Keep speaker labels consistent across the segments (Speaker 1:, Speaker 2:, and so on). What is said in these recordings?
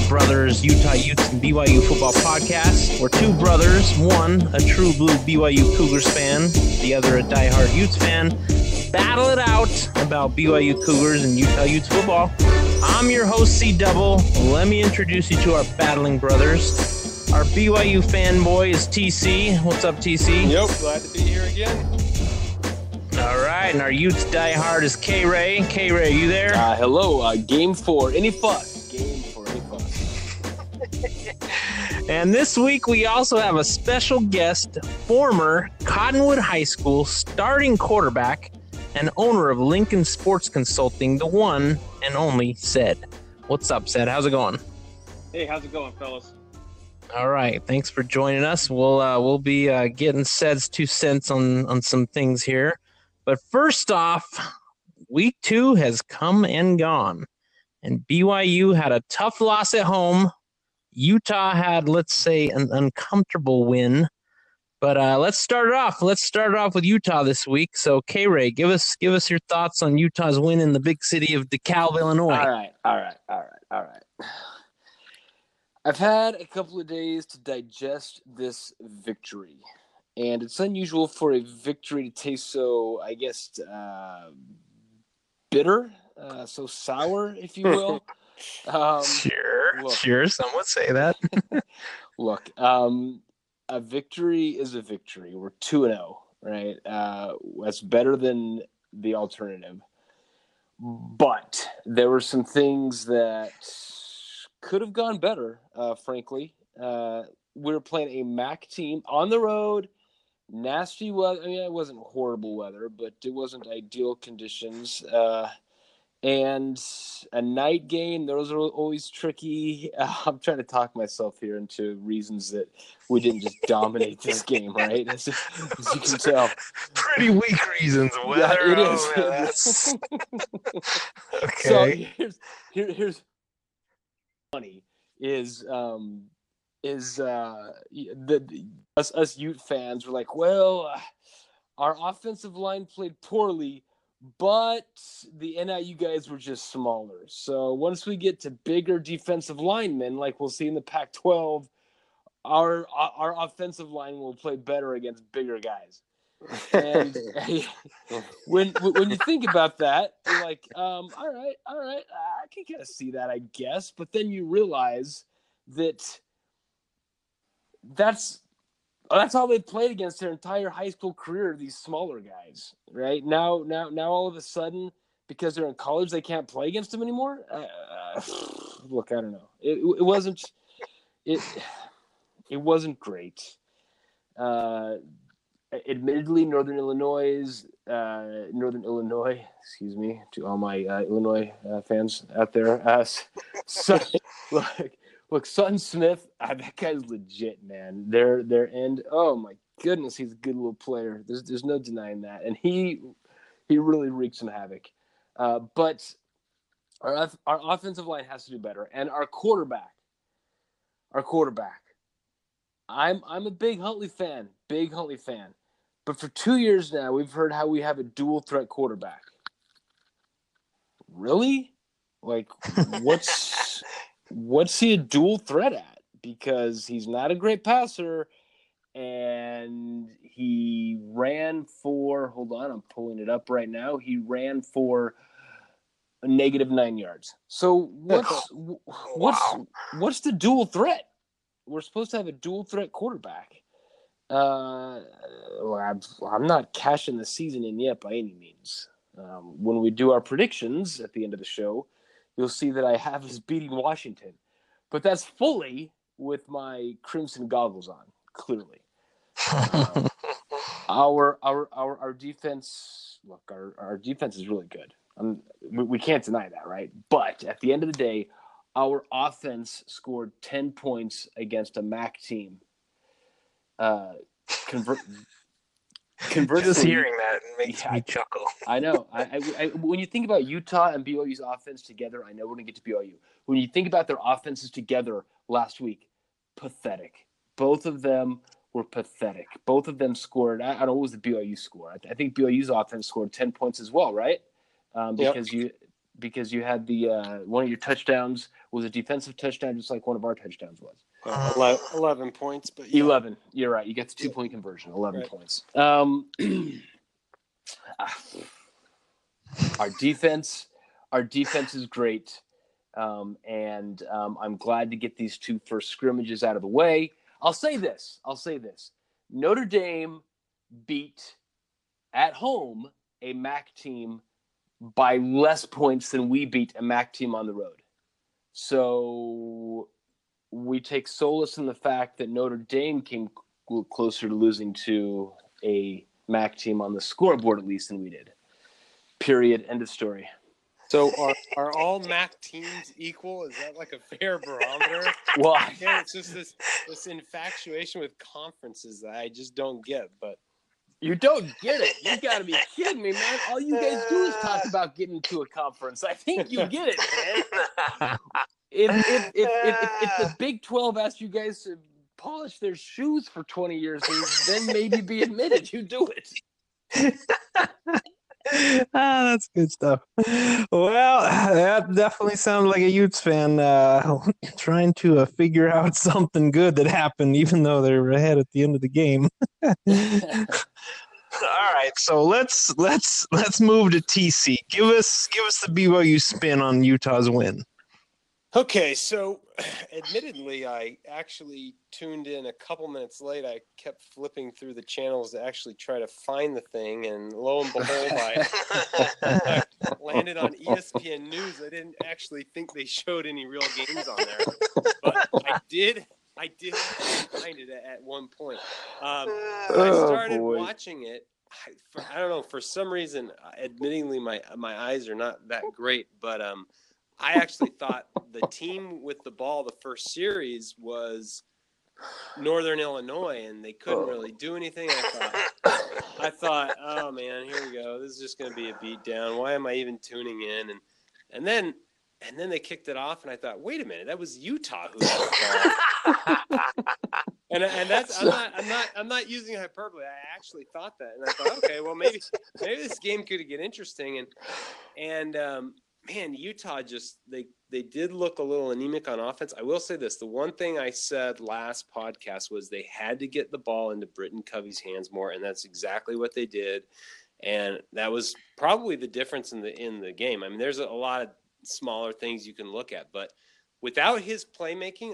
Speaker 1: Brothers Utah Utes and BYU football podcast. We're two brothers, one a true blue BYU Cougars fan, the other a diehard Utes fan. Battle it out about BYU Cougars and Utah Utes football. I'm your host, C-Double. Let me introduce you to our battling brothers. Our BYU fanboy is TC. What's up, TC?
Speaker 2: Yep, glad to be here again.
Speaker 1: All right, and our Utes diehard is K-Ray. K-Ray, are you there?
Speaker 2: Hello, game for any fuss. Game for any fuss.
Speaker 1: And this week we also have a special guest, former Cottonwood High School starting quarterback and owner of Lincoln Sports Consulting, the one and only Sed. What's up, Sed? How's it going?
Speaker 3: Hey, how's it going, fellas?
Speaker 1: All right, thanks for joining us. We'll be getting Sed's 2 cents on some things here. But first off, week 2 has come and gone, and BYU had a tough loss at home. Utah had, let's say, an uncomfortable win. But let's start it off. Let's start it off with Utah this week. So, K-Ray, give us your thoughts on Utah's win in the big city of DeKalb, Illinois.
Speaker 2: All right. I've had a couple of days to digest this victory, and it's unusual for a victory to taste so, I guess, bitter, so sour, if you will.
Speaker 1: Sure. Some would say that.
Speaker 2: Look, a victory is a victory. We're 2-0, right? That's better than the alternative. But there were some things that could have gone better, frankly. We were playing a MAC team on the road, nasty weather. I mean, it wasn't horrible weather, but it wasn't ideal conditions. And a night game, those are always tricky. I'm trying to talk myself here into reasons that we didn't just dominate this game, right? As you can tell.
Speaker 1: Pretty weak reasons.
Speaker 2: Yeah, it is.
Speaker 1: Okay.
Speaker 2: So here's funny is us Ute fans were like, well, our offensive line played poorly, but the NIU guys were just smaller. So once we get to bigger defensive linemen, like we'll see in the Pac-12, our offensive line will play better against bigger guys. And when you think about that, you're like, all right, I can kind of see that, I guess. But then you realize that that's all they played against their entire high school career, these smaller guys, right? Now all of a sudden, because they're in college, they can't play against them anymore? Look, I don't know. It wasn't great. Admittedly, Northern Illinois, excuse me, to all my Illinois fans out there. Look, Sutton Smith, that guy's legit, man. Their end, oh my goodness, he's a good little player. There's no denying that, and he really wreaked some havoc. But our offensive line has to do better, and our quarterback. I'm a big Huntley fan. But for 2 years now, we've heard how we have a dual threat quarterback. Really? Like, what's he a dual threat at? Because he's not a great passer, and he ran for, hold on, I'm pulling it up right now. He ran for a -9 yards. So what's the dual threat? We're supposed to have a dual threat quarterback. I'm not cashing the season in yet by any means. When we do our predictions at the end of the show, you'll see that I have us beating Washington. But that's fully with my crimson goggles on, clearly. Our defense, look, our defense is really good. We can't deny that, right? But at the end of the day, our offense scored 10 points against a MAC team. Conversely,
Speaker 1: just hearing that makes me chuckle.
Speaker 2: I know. I when you think about Utah and BYU's offense together, I know we're going to get to BYU. When you think about their offenses together last week, pathetic. Both of them were pathetic. Both of them scored. I don't know what was the BYU score. I think BYU's offense scored 10 points as well, right? Because because you had the one of your touchdowns was a defensive touchdown, just like one of our touchdowns was.
Speaker 4: 11 points, but yeah.
Speaker 2: 11. You're right. You get the 2-point conversion. 11
Speaker 4: Right.
Speaker 2: points. Our defense is great, and I'm glad to get these 2 first scrimmages out of the way. I'll say this. Notre Dame beat at home a MAC team by less points than we beat a MAC team on the road. So we take solace in the fact that Notre Dame came closer to losing to a MAC team on the scoreboard, at least, than we did. Period. End of story.
Speaker 4: So are all MAC teams equal? Is that like a fair barometer?
Speaker 2: Well,
Speaker 4: yeah, it's just this infatuation with conferences that I just don't get. But
Speaker 2: you don't get it. You got to be kidding me, man. All you guys do is talk about getting to a conference. I think you get it, man. If the Big 12 asked you guys to polish their shoes for 20 years, then maybe be admitted. You do it.
Speaker 1: That's good stuff. Well, that definitely sounds like a Utes fan trying to figure out something good that happened, even though they were ahead at the end of the game. All right, so let's move to TC. Give us the BYU spin on Utah's win.
Speaker 4: Okay, so admittedly, I actually tuned in a couple minutes late. I kept flipping through the channels to actually try to find the thing, and lo and behold, I landed on ESPN News. I didn't actually think they showed any real games on there, but I did find it at one point. I started watching it. I don't know, for some reason, admittingly, my eyes are not that great, but I actually thought the team with the ball the first series was Northern Illinois, and they couldn't really do anything. I thought, oh man, here we go. This is just going to be a beatdown. Why am I even tuning in? And then they kicked it off, and I thought, wait a minute, that was Utah who had the ball. and that's I'm not using hyperbole. I actually thought that, and I thought, okay, well maybe this game could get interesting, and man, Utah just they did look a little anemic on offense. I will say this: the one thing I said last podcast was they had to get the ball into Britton Covey's hands more, and that's exactly what they did. And that was probably the difference in the game. I mean, there's a lot of smaller things you can look at, but without his playmaking,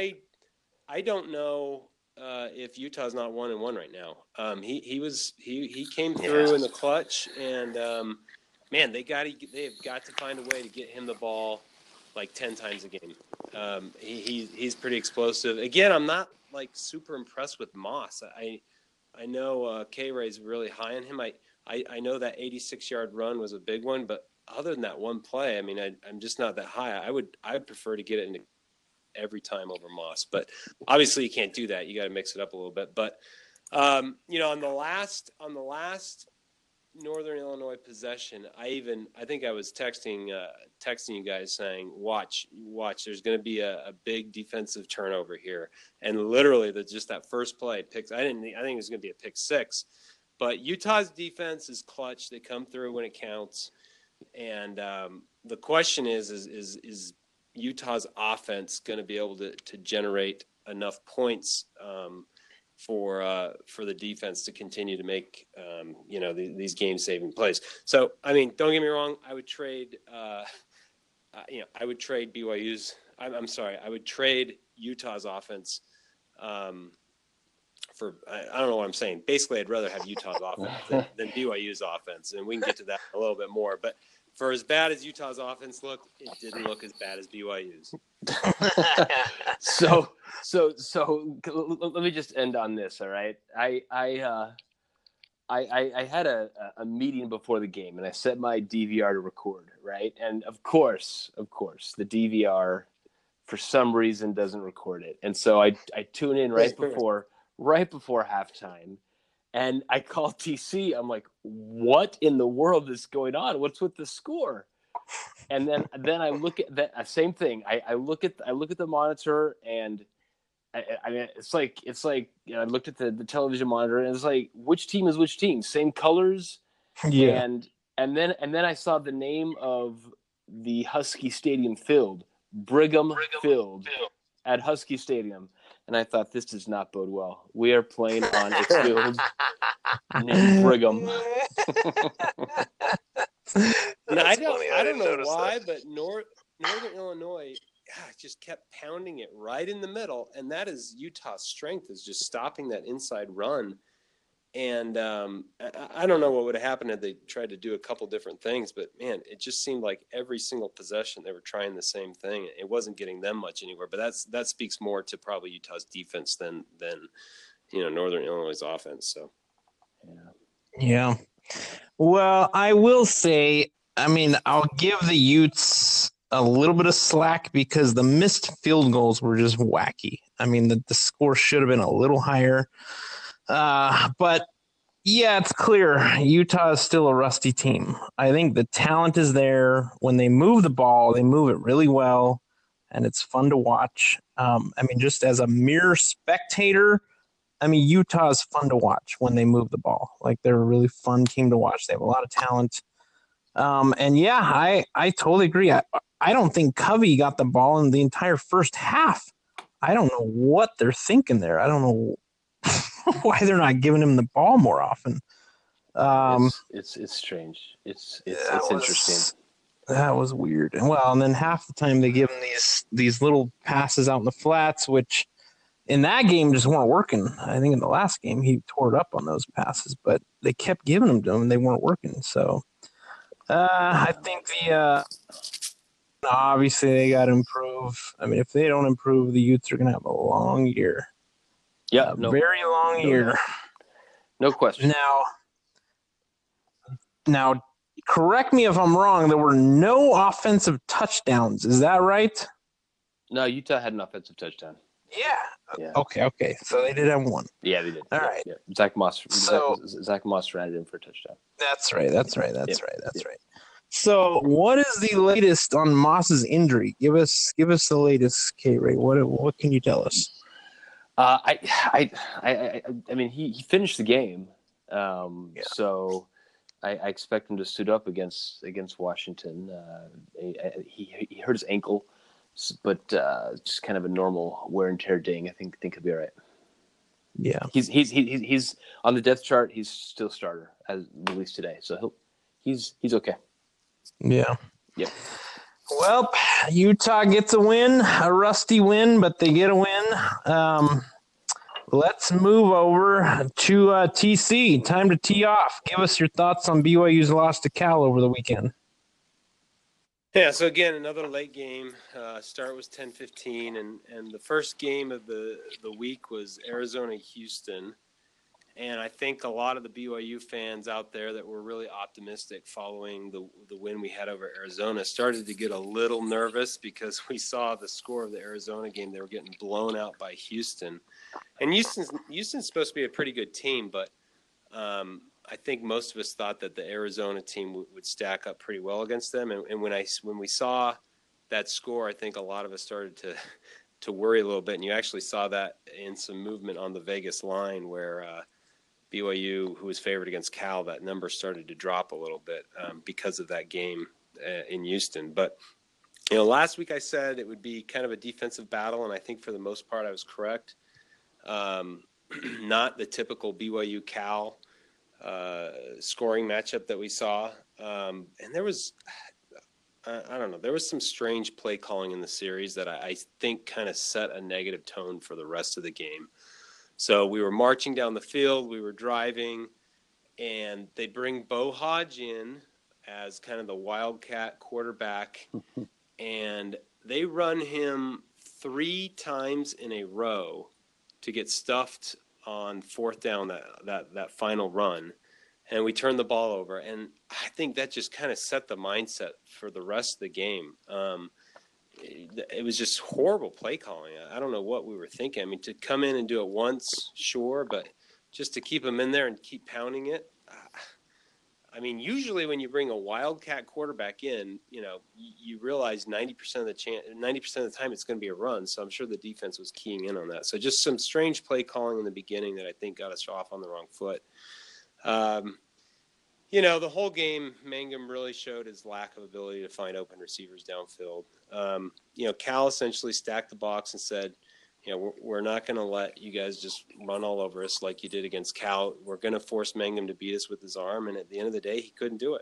Speaker 4: I don't know if Utah's not 1-1 right now. He came through in the clutch, and man, they've got to find a way to get him the ball like 10 times a game. He's pretty explosive. Again, I'm not like super impressed with Moss. I know K-Ray's really high on him. I know that 86-yard run was a big one, but other than that one play, I mean, I'm just not that high. I'd prefer to get it into every time over Moss, but obviously you can't do that. You got to mix it up a little bit. But on the last Northern Illinois possession, I think I was texting you guys saying, watch, there's going to be a big defensive turnover here. And literally just that first play I think it was going to be a pick six, but Utah's defense is clutch. They come through when it counts. And the question is Utah's offense going to be able to generate enough points for the defense to continue to make these game-saving plays? So, I mean, don't get me wrong. I would trade BYU's. I'm sorry. I would trade Utah's offense for. I don't know what I'm saying. Basically, I'd rather have Utah's offense than BYU's offense, and we can get to that a little bit more. But for as bad as Utah's offense looked, it didn't look as bad as BYU's. So let me just end on this. All right, I had a meeting before the game, and I set my DVR to record. Right, and of course, the DVR for some reason doesn't record it, and so I tune in right before halftime. And I call TC. I'm like, what in the world is going on? What's with the score? And then I look at that same thing. I look at the monitor, and I mean, it's like I looked at the television monitor, and it's like, which team is which team? Same colors.
Speaker 1: Yeah.
Speaker 4: And then I saw the name of
Speaker 2: the Husky Stadium filled, Brigham filled at Husky Stadium. And I thought, this does not bode well. We are playing on a field named Brigham.
Speaker 4: I don't know why, but Northern Illinois just kept pounding it right in the middle, and that is Utah's strength, is just stopping that inside run. And I don't know what would have happened if they tried to do a couple different things, but man, it just seemed like every single possession they were trying the same thing. It wasn't getting them much anywhere, but that speaks more to probably Utah's defense than Northern Illinois' offense. So
Speaker 1: Yeah. Well, I will say, I mean, I'll give the Utes a little bit of slack because the missed field goals were just wacky. I mean, the score should have been a little higher. But yeah, it's clear Utah is still a rusty team. I think the talent is there. When they move the ball, they move it really well, and it's fun to watch. I mean, just as a mere spectator, I mean, Utah is fun to watch when they move the ball. Like, they're a really fun team to watch. They have a lot of talent. And yeah, I totally agree. I don't think Covey got the ball in the entire first half. I don't know what they're thinking there. I don't know why they're not giving him the ball more often.
Speaker 2: It's strange. It's interesting.
Speaker 1: That was weird. And then half the time they give him these little passes out in the flats, which in that game just weren't working. I think in the last game he tore it up on those passes, but they kept giving them to him and they weren't working. So I think obviously they got to improve. I mean, if they don't improve, the Utes are going to have a long year.
Speaker 2: Yeah,
Speaker 1: very long year.
Speaker 2: No question.
Speaker 1: Now, correct me if I'm wrong. There were no offensive touchdowns. Is that right?
Speaker 2: No, Utah had an offensive touchdown.
Speaker 1: Yeah. Okay. So they did have one.
Speaker 2: Yeah, they did.
Speaker 1: All right.
Speaker 2: Yeah. Zach Moss ran it in for a touchdown.
Speaker 1: That's right. So, what is the latest on Moss's injury? Give us the latest, K-Ray. What can you tell us?
Speaker 2: I mean, he finished the game, so I expect him to suit up against Washington. He hurt his ankle, but just kind of a normal wear and tear ding. I think he'll be all right.
Speaker 1: Yeah,
Speaker 2: he's on the depth chart. He's still starter as released today, so he's okay.
Speaker 1: Yeah.
Speaker 2: Yep.
Speaker 1: Well, Utah gets a win, a rusty win, but they get a win. Let's move over to TC. Time to tee off. Give us your thoughts on BYU's loss to Cal over the weekend.
Speaker 4: Yeah, so again, another late game. Start was 10:15, and the first game of the week was Arizona-Houston. And I think a lot of the BYU fans out there that were really optimistic following the win we had over Arizona started to get a little nervous because we saw the score of the Arizona game. They were getting blown out by Houston. And Houston's supposed to be a pretty good team, but I think most of us thought that the Arizona team would stack up pretty well against them. And when we saw that score, I think a lot of us started to worry a little bit. And you actually saw that in some movement on the Vegas line where BYU, who was favored against Cal, that number started to drop a little bit because of that game in Houston. But, last week I said it would be kind of a defensive battle, and I think for the most part I was correct. Not the typical BYU-Cal scoring matchup that we saw. And there was, I don't know, there was some strange play calling in the series that I think kind of set a negative tone for the rest of the game. So we were marching down the field, we were driving, and they bring Bo Hodge in as kind of the wildcat quarterback, and they run him 3 times in a row to get stuffed on fourth down, that final run, and we turned the ball over. And I think that just kind of set the mindset for the rest of the game. It was just horrible play calling. I don't know what we were thinking. I mean, to come in and do it once, sure, but just to keep them in there and keep pounding it. I mean, usually when you bring a wildcat quarterback in, you realize 90% of the time it's going to be a run. So I'm sure the defense was keying in on that. So just some strange play calling in the beginning that I think got us off on the wrong foot. The whole game, Mangum really showed his lack of ability to find open receivers downfield. Cal essentially stacked the box and said, we're not going to let you guys just run all over us like you did against Cal. We're going to force Mangum to beat us with his arm, and at the end of the day, he couldn't do it.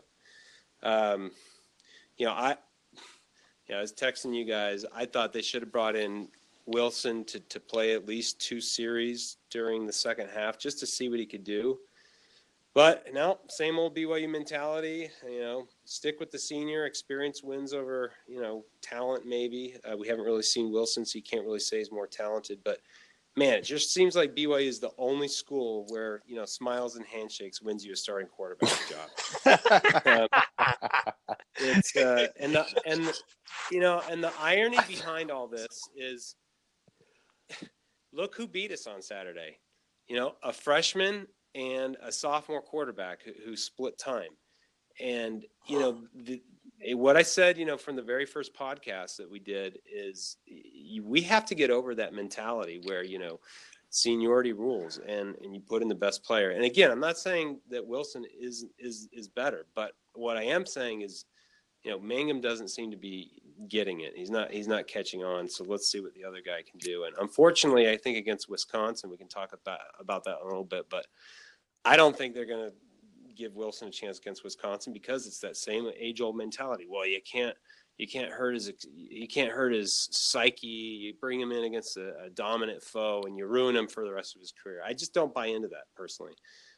Speaker 4: I was texting you guys. I thought they should have brought in Wilson to play at least 2 series during the second half just to see what he could do. But no, same old BYU mentality. Stick with the senior. Experience wins over talent. Maybe we haven't really seen Wilson, so you can't really say he's more talented. But man, it just seems like BYU is the only school where smiles and handshakes wins you a starting quarterback job. It's and the irony behind all this is, look who beat us on Saturday. A freshman and a sophomore quarterback who split time. And, what I said, from the very first podcast that we did is we have to get over that mentality where, seniority rules and you put in the best player. And again, I'm not saying that Wilson is better, but what I am saying is, Mangum doesn't seem to be getting it. He's not catching on. So let's see what the other guy can do. And unfortunately, I think against Wisconsin, we can talk about that a little bit, but I don't think they're going to give Wilson a chance against Wisconsin because it's that same age-old mentality. Well, you can't hurt his psyche. You bring him in against a dominant foe, and you ruin him for the rest of his career. I just don't buy into that personally.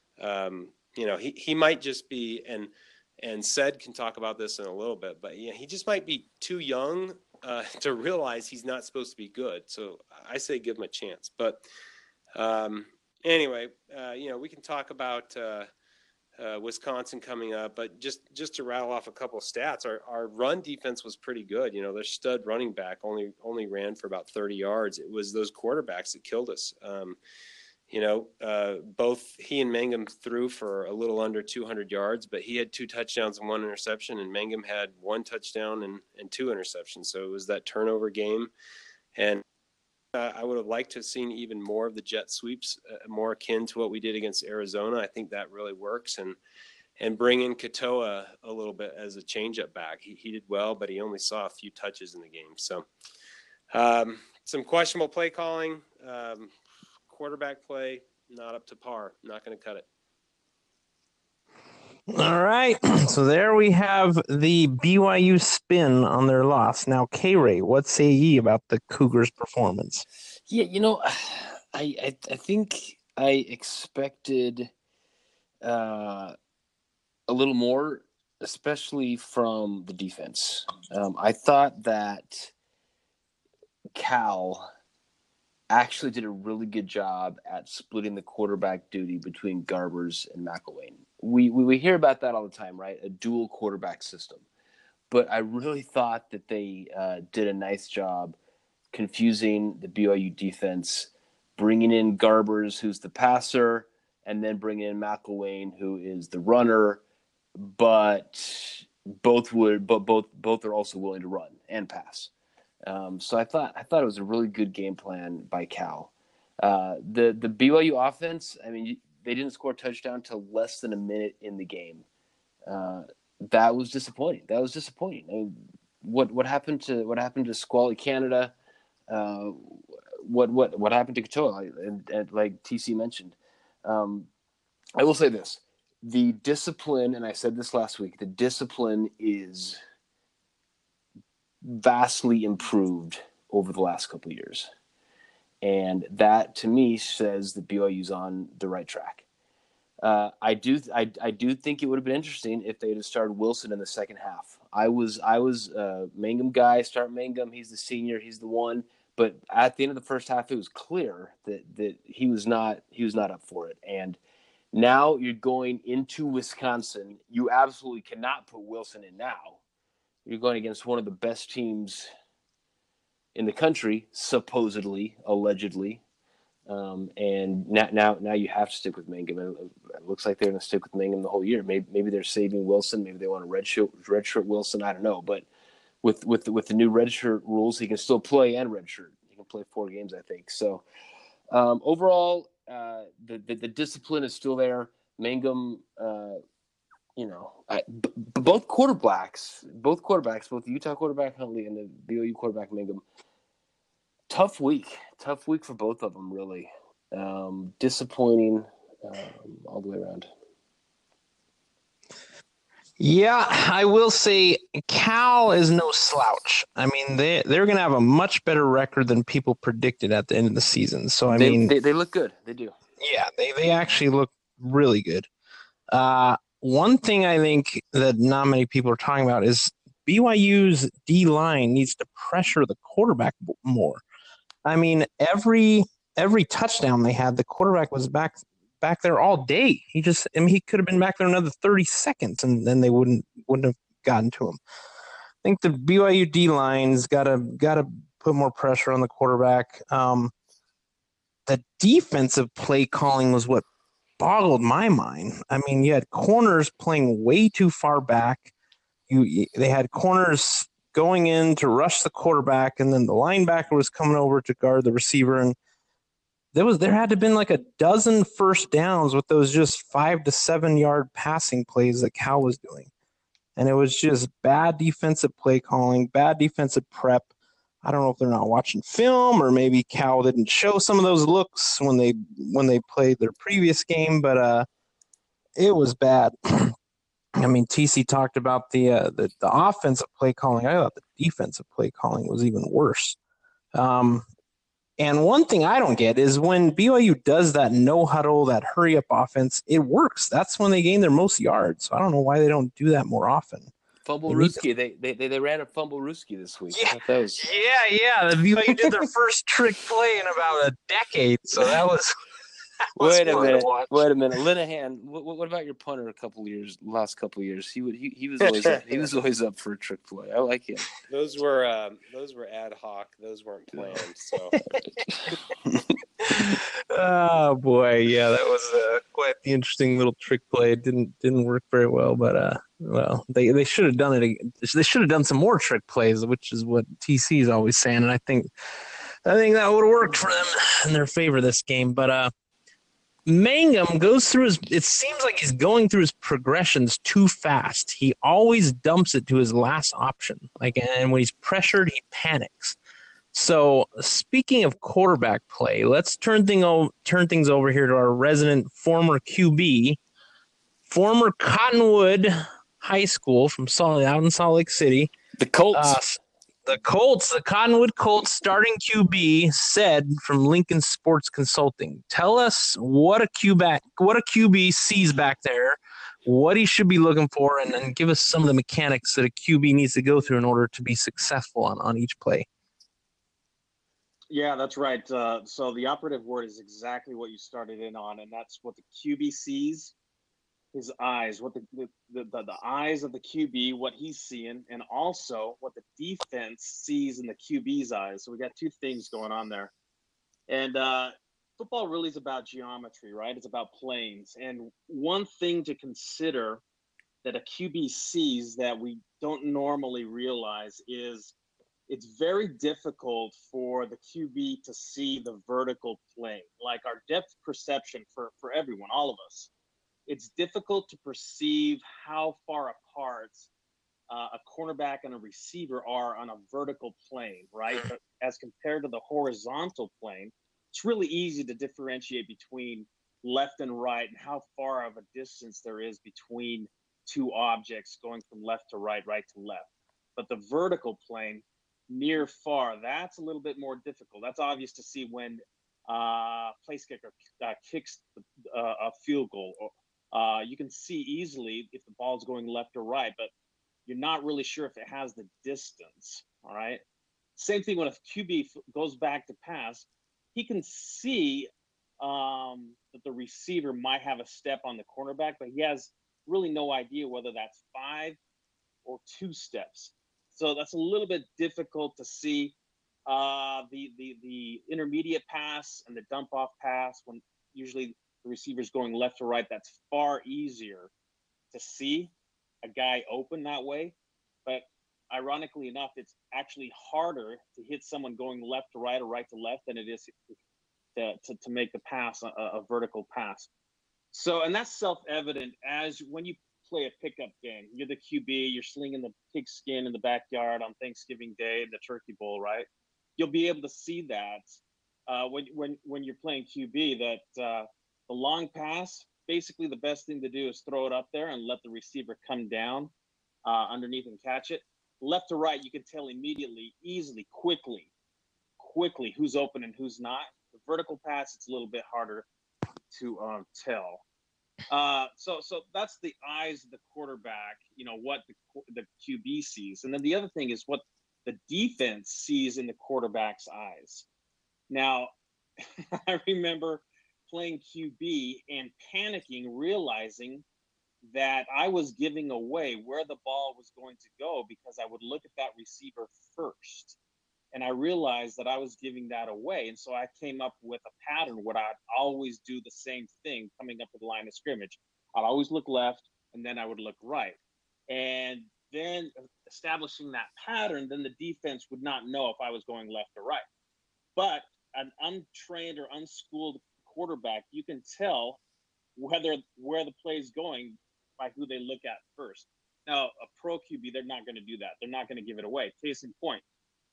Speaker 4: He might just be, and Ced can talk about this in a little bit, but he just might be too young to realize he's not supposed to be good. So I say give him a chance. But anyway, we can talk about Wisconsin coming up, but just to rattle off a couple of stats, our run defense was pretty good. Their stud running back only ran for about 30 yards. It was those quarterbacks that killed us. Both he and Mangum threw for a little under 200 yards, but he had 2 touchdowns and 1 interception, and Mangum had 1 touchdown and 2 interceptions. So it was that turnover game. And I would have liked to have seen even more of the jet sweeps, more akin to what we did against Arizona. I think that really works. And bring in Katoa a little bit as a changeup back. He did well, but he only saw a few touches in the game. So some questionable play calling. Quarterback play, not up to par. Not going to cut it.
Speaker 1: All right. So there we have the BYU spin on their loss. Now, K-Ray, what say ye about the Cougars' performance?
Speaker 2: Yeah, I think I expected a little more, especially from the defense. I thought that Cal actually did a really good job at splitting the quarterback duty between Garbers and McElwain. We hear about that all the time, right? A dual quarterback system. But I really thought that they did a nice job confusing the BYU defense, bringing in Garbers, who's the passer, and then bringing in McElwain, who is the runner. But both are also willing to run and pass. So I thought it was a really good game plan by Cal. The BYU offense, I mean, they didn't score a touchdown till less than a minute in the game. That was disappointing. I mean, what happened to Squally Canada? What happened to Katoa? And like TC mentioned, I will say this: the discipline, and I said this last week, the discipline is vastly improved over the last couple of years. And that, to me, says that BYU's on the right track. I do think it would have been interesting if they had started Wilson in the second half. I was a Mangum guy. Start Mangum. He's the senior. He's the one. But at the end of the first half, it was clear that he was not up for it. And now you're going into Wisconsin. You absolutely cannot put Wilson in now. You're going against one of the best teams in the country, supposedly, allegedly, and now you have to stick with Mangum. It looks like they're going to stick with Mangum the whole year. Maybe they're saving Wilson. Maybe they want to redshirt Wilson. I don't know. But with the new redshirt rules, he can still play and redshirt. He can play 4 games, I think. So overall, the discipline is still there. Mangum both quarterbacks, both the Utah quarterback Huntley and the BYU quarterback Mangum. Tough week for both of them, really. Disappointing all the way around.
Speaker 1: Yeah, I will say Cal is no slouch. I mean, they're going to have a much better record than people predicted at the end of the season. So,
Speaker 2: they look good. They do.
Speaker 1: Yeah, they actually look really good. One thing I think that not many people are talking about is BYU's D-line needs to pressure the quarterback more. I mean, every touchdown they had, the quarterback was back there all day. He could have been back there another 30 seconds, and then they wouldn't have gotten to him. I think the BYU D-line's got to put more pressure on the quarterback. The defensive play calling was what boggled my mind. I mean, you had corners playing way too far back. They had corners going in to rush the quarterback, and then the linebacker was coming over to guard the receiver. And there had to have been like a dozen first downs with those just 5 to 7 yard passing plays that Cal was doing. And it was just bad defensive play calling, bad defensive prep. I don't know if they're not watching film or maybe Cal didn't show some of those looks when they played their previous game, but it was bad. I mean, TC talked about the offensive play calling. I thought the defensive play calling was even worse. And one thing I don't get is when BYU does that no huddle, that hurry up offense, it works. That's when they gain their most yards. So I don't know why they don't do that more often.
Speaker 2: Fumble Ruski. They ran a Fumble Ruski this week.
Speaker 1: Yeah. The BYU did their first trick play in about a decade. So that was
Speaker 2: Wait a minute. Linehan, what about your punter? Last couple years, he was always up, he was always up for a trick play. I like him.
Speaker 4: Those were ad hoc. Those weren't planned. So.
Speaker 1: Oh boy, yeah, that was quite the interesting little trick play. It didn't work very well, but they should have done it. They should have done some more trick plays, which is what TC is always saying, and I think that would have worked for them in their favor this game. But Mangum goes through it seems like he's going through his progressions too fast. He always dumps it to his last option. And when he's pressured, he panics. So speaking of quarterback play, let's turn things over here to our resident former QB, former Cottonwood High School out in Salt Lake City.
Speaker 2: The Colts.
Speaker 1: The Cottonwood Colts starting QB said from Lincoln Sports Consulting. Tell us what a QB sees back there, what he should be looking for, and then give us some of the mechanics that a QB needs to go through in order to be successful on each play.
Speaker 3: Yeah, that's right. So the operative word is exactly what you started in on, and that's what the QB sees. His eyes, what the eyes of the QB, what he's seeing, and also what the defense sees in the QB's eyes. So we got two things going on there. And football really is about geometry, right? It's about planes. And one thing to consider that a QB sees that we don't normally realize is it's very difficult for the QB to see the vertical plane, like our depth perception for everyone, all of us. It's difficult to perceive how far apart a cornerback and a receiver are on a vertical plane, right? But as compared to the horizontal plane, it's really easy to differentiate between left and right and how far of a distance there is between two objects going from left to right, right to left. But the vertical plane, near far, that's a little bit more difficult. That's obvious to see when place kicker kicks a field goal. You can see easily if the ball's going left or right, but you're not really sure if it has the distance, all right? Same thing when a QB goes back to pass, he can see that the receiver might have a step on the cornerback, but he has really no idea whether that's 5 or 2 steps. So that's a little bit difficult to see. The intermediate pass and the dump off pass, when usually the receiver's going left to right, that's far easier to see a guy open that way. But ironically enough, it's actually harder to hit someone going left to right or right to left than it is to make the pass a vertical pass. So, and that's self-evident as when you play a pickup game. You're the QB. You're slinging the pigskin in the backyard on Thanksgiving Day, the Turkey Bowl, right? You'll be able to see that when you're playing QB. That the long pass, basically, the best thing to do is throw it up there and let the receiver come down underneath and catch it. Left to right, you can tell immediately, easily, quickly who's open and who's not. The vertical pass, it's a little bit harder to tell. So that's the eyes of the quarterback, what the QB sees. And then the other thing is what the defense sees in the quarterback's eyes. Now, I remember playing QB and panicking, realizing that I was giving away where the ball was going to go because I would look at that receiver first. And I realized that I was giving that away. And so I came up with a pattern where I'd always do the same thing coming up to the line of scrimmage. I'd always look left, and then I would look right. And then establishing that pattern, then the defense would not know if I was going left or right. But an untrained or unschooled quarterback, you can tell where the play is going by who they look at first. Now, a pro QB, they're not going to do that. They're not going to give it away. Case in point,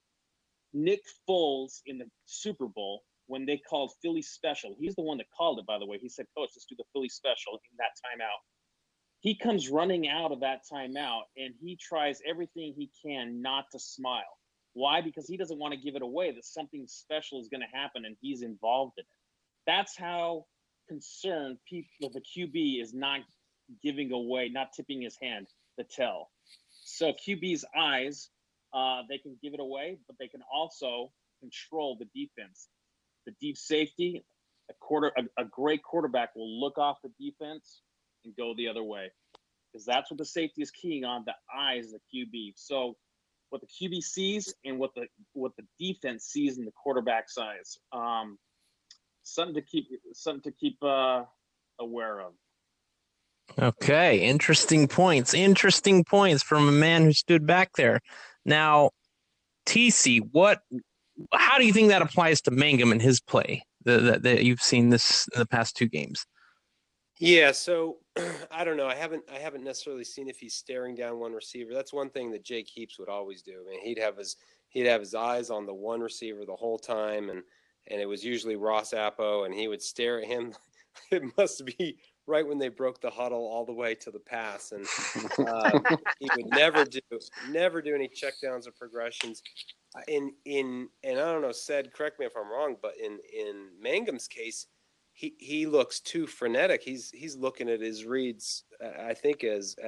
Speaker 3: Nick Foles in the Super Bowl, when they called Philly special, he's the one that called it, by the way. He said, "Coach, let's do the Philly special in that timeout." He comes running out of that timeout, and he tries everything he can not to smile. Why? Because he doesn't want to give it away that something special is going to happen, and he's involved in it. That's how concerned people, the QB is not giving away, not tipping his hand to tell. So QB's eyes, they can give it away, but they can also control the defense. The deep safety, a great quarterback will look off the defense and go the other way, because that's what the safety is keying on, the eyes of the QB. So what the QB sees and what the defense sees in the quarterback's eyes, something to keep aware of.
Speaker 1: Okay, interesting points. Interesting points from a man who stood back there. Now, TC, how do you think that applies to Mangum and his play that you've seen this in the past two games?
Speaker 4: Yeah, so I don't know. I haven't necessarily seen if he's staring down one receiver. That's one thing that Jake Heaps would always do. I mean, he'd have his eyes on the one receiver the whole time, and it was usually Ross Appo, and he would stare at him. It must be right when they broke the huddle all the way to the pass, and he would never do any checkdowns or progressions. And I don't know, Sed, correct me if I'm wrong, but in Mangum's case, he looks too frenetic. He's looking at his reads. I think as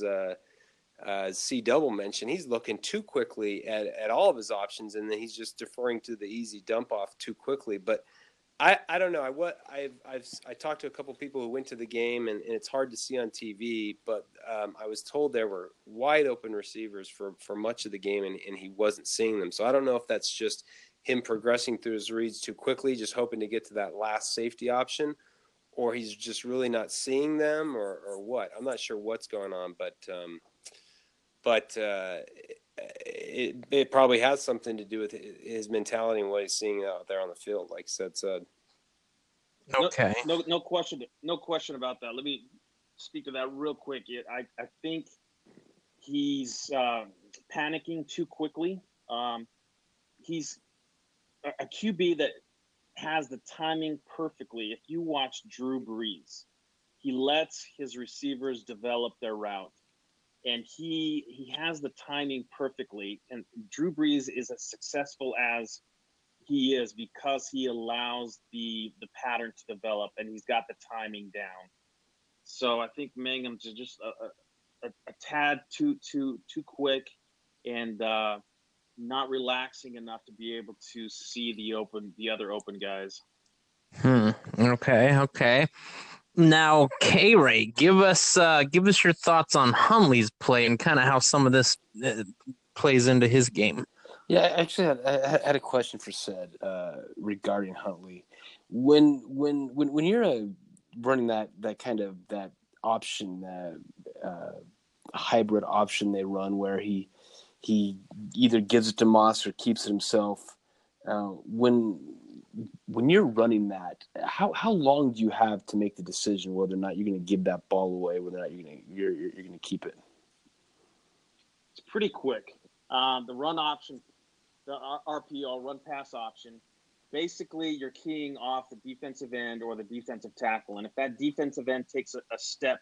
Speaker 4: C Double mentioned, he's looking too quickly at all of his options, and then he's just deferring to the easy dump off too quickly. But I don't know. I talked to a couple of people who went to the game, and it's hard to see on TV, but I was told there were wide open receivers for much of the game, and he wasn't seeing them. So I don't know if that's just him progressing through his reads too quickly, just hoping to get to that last safety option, or he's just really not seeing them, or what. I'm not sure what's going on, but it probably has something to do with his mentality and what he's seeing out there on the field, like Seth said.
Speaker 1: Okay.
Speaker 3: No question about that. Let me speak to that real quick. I think he's panicking too quickly. He's a QB that has the timing perfectly. If you watch Drew Brees, he lets his receivers develop their route, and he has the timing perfectly. And Drew Brees is as successful as he is because he allows the pattern to develop, and he's got the timing down. So I think Mangum's just a tad too quick, and not relaxing enough to be able to see the other open guys.
Speaker 1: Okay. Now, K-Ray, give us your thoughts on Huntley's play and kind of how some of this plays into his game.
Speaker 5: Yeah, actually, I had a question for Sed regarding Huntley. When you're running that kind of that option, hybrid option they run, where he either gives it to Moss or keeps it himself. When when you're running that, how long do you have to make the decision whether or not you're going to give that ball away, whether or not you're going to keep it?
Speaker 3: It's pretty quick. The run option, the RPO, run pass option, basically you're keying off the defensive end or the defensive tackle. And if that defensive end takes a step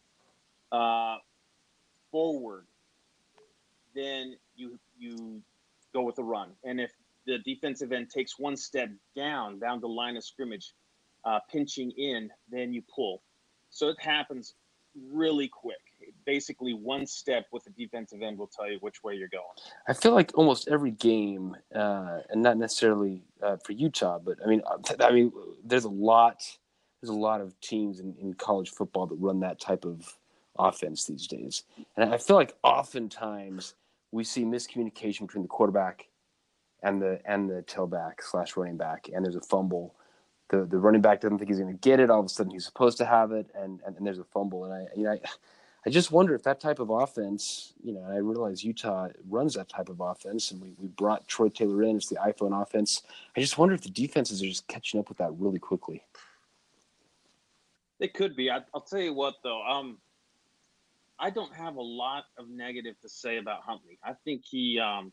Speaker 3: forward, then you go with the run. And if the defensive end takes one step down the line of scrimmage, pinching in, then you pull. So it happens really quick. Basically, one step with the defensive end will tell you which way you're going.
Speaker 5: I feel like almost every game, and not necessarily for Utah, but I mean, there's a lot of teams in college football that run that type of offense these days, and I feel like oftentimes we see miscommunication between the quarterback and the tailback / running back, and there's a fumble. The running back doesn't think he's going to get it. All of a sudden, he's supposed to have it, and there's a fumble. And I just wonder if that type of offense, and I realize Utah runs that type of offense, and we brought Troy Taylor in. It's the iPhone offense. I just wonder if the defenses are just catching up with that really quickly.
Speaker 3: They could be. I'll tell you what, though. I don't have a lot of negative to say about Huntley. I think he'll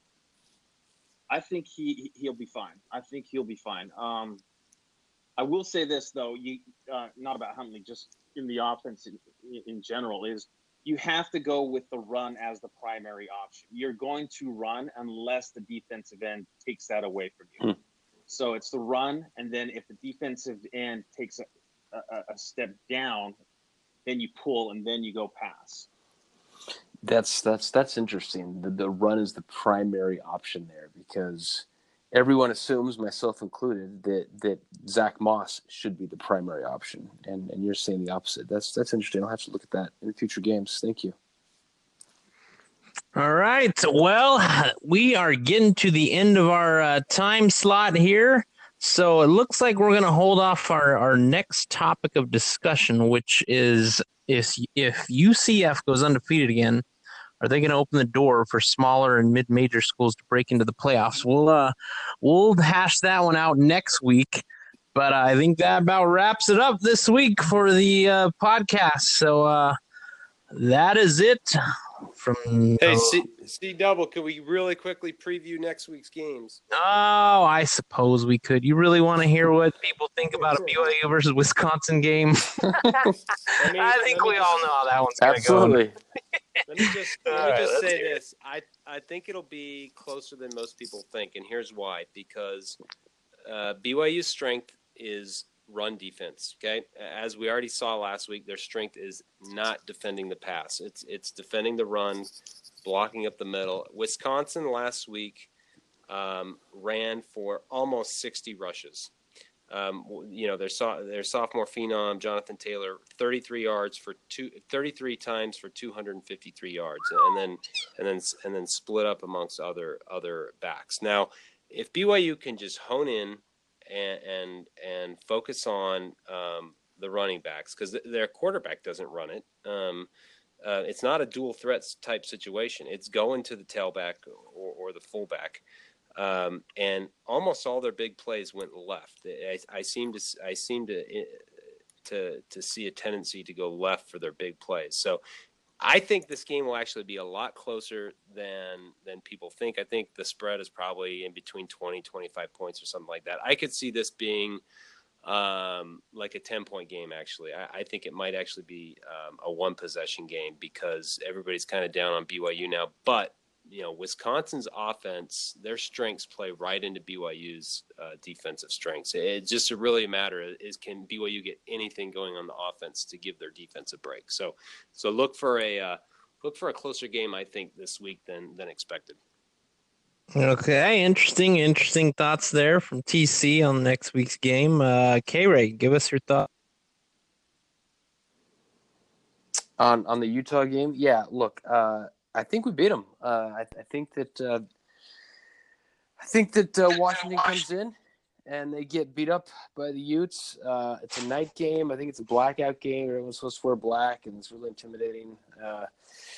Speaker 3: be fine. I think he'll be fine. I will say this, though, not about Huntley, just in the offense in general, is you have to go with the run as the primary option. You're going to run unless the defensive end takes that away from you. So it's the run, and then if the defensive end takes a step down, then you pull, and then you go pass.
Speaker 5: That's interesting. The run is the primary option there because everyone assumes, myself included, that Zach Moss should be the primary option, and you're saying the opposite. That's interesting. I'll have to look at that in future games. Thank you.
Speaker 1: All right. Well, we are getting to the end of our time slot here. So it looks like we're going to hold off our next topic of discussion, which is if UCF goes undefeated again, are they going to open the door for smaller and mid-major schools to break into the playoffs? We'll hash that one out next week. But I think that about wraps it up this week for the podcast. So that is it.
Speaker 4: Hey, C Double, could we really quickly preview next week's games?
Speaker 1: Oh, I suppose we could. You really want to hear what people think about a BYU versus Wisconsin game? I think we all know how that one's going to go.
Speaker 5: Absolutely.
Speaker 4: Let me just say this. I think it'll be closer than most people think, and here's why. Because BYU's strength is run defense, okay? As we already saw last week, their strength is not defending the pass. It's defending the run, blocking up the middle. Wisconsin last week ran for almost 60 rushes. Their sophomore phenom Jonathan Taylor, 33 times for 253 yards, and then split up amongst other backs. Now, if BYU can just hone in and focus on the running backs, because their quarterback doesn't run it. It's not a dual threats type situation. It's going to the tailback or the fullback. And almost all their big plays went left. I seem to see a tendency to go left for their big plays. So I think this game will actually be a lot closer than people think. I think the spread is probably in between 20, 25 points or something like that. I could see this being like a 10-point game, actually. I think it might actually be a one-possession game because everybody's kind of down on BYU now. But Wisconsin's offense, their strengths play right into BYU's defensive strengths. It's just really a matter is can BYU get anything going on the offense to give their defense a break. So look for a closer game, I think, this week than expected.
Speaker 1: Okay, interesting thoughts there from TC on next week's game. K-Ray, give us your thoughts.
Speaker 5: On the Utah game, yeah. Look, I think we beat them. I think that Washington comes in and they get beat up by the Utes. It's a night game. I think it's a blackout game. Everyone's supposed to wear black, and it's really intimidating.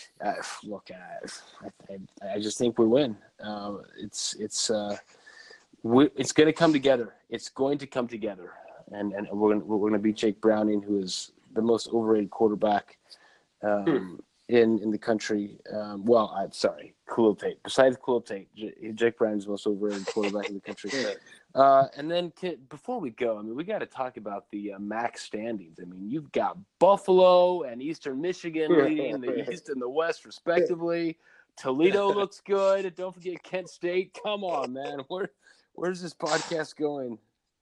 Speaker 5: Look, I just think we win. It's It's going to come together. It's going to come together, and we're going to beat Jake Browning, who is the most overrated quarterback in the country. I'm sorry, Khalil Tate. Besides Khalil Tate, Jake Browning is the most overrated quarterback in the country. And then before we go, I mean, we got to talk about the MAC standings. I mean, you've got Buffalo and Eastern Michigan leading the East and the West, respectively. Toledo looks good. Don't forget Kent State. Come on, man. Where's this podcast going?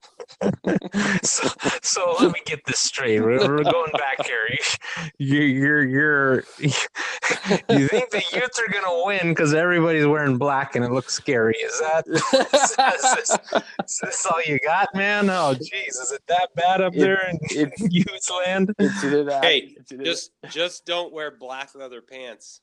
Speaker 1: So let me get this straight. We're going back here. You think the Utes are gonna win because everybody's wearing black and it looks scary? Is this all you got, man? Oh, geez, is it that bad up there in Utes land?
Speaker 5: It's either that.
Speaker 4: Hey, just don't wear black leather pants.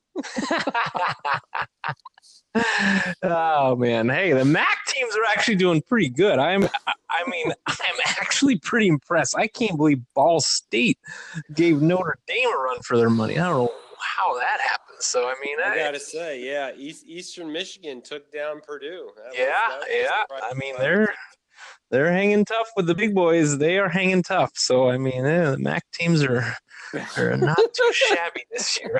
Speaker 1: Oh man, hey, the MAC teams are actually doing pretty good. I'm actually pretty impressed. I can't believe Ball State gave Notre Dame a run for their money. I don't know how that happened. So I mean,
Speaker 4: I gotta say, yeah, Eastern Michigan took down Purdue.
Speaker 1: I mean, they're hanging tough with the big boys. They are hanging tough. So I mean, the MAC teams are not too shabby this year.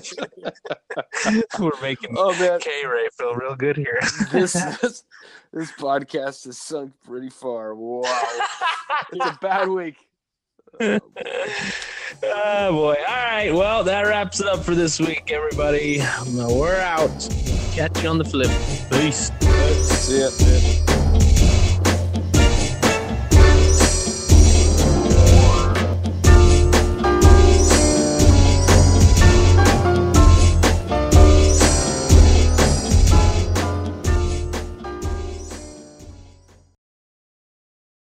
Speaker 1: We're making K-Ray feel real good here.
Speaker 5: This podcast has sunk pretty far. Wow. It's a bad week.
Speaker 1: Oh, boy. All right. Well, that wraps it up for this week, everybody. We're out. Catch you on the flip. Peace.
Speaker 5: See ya.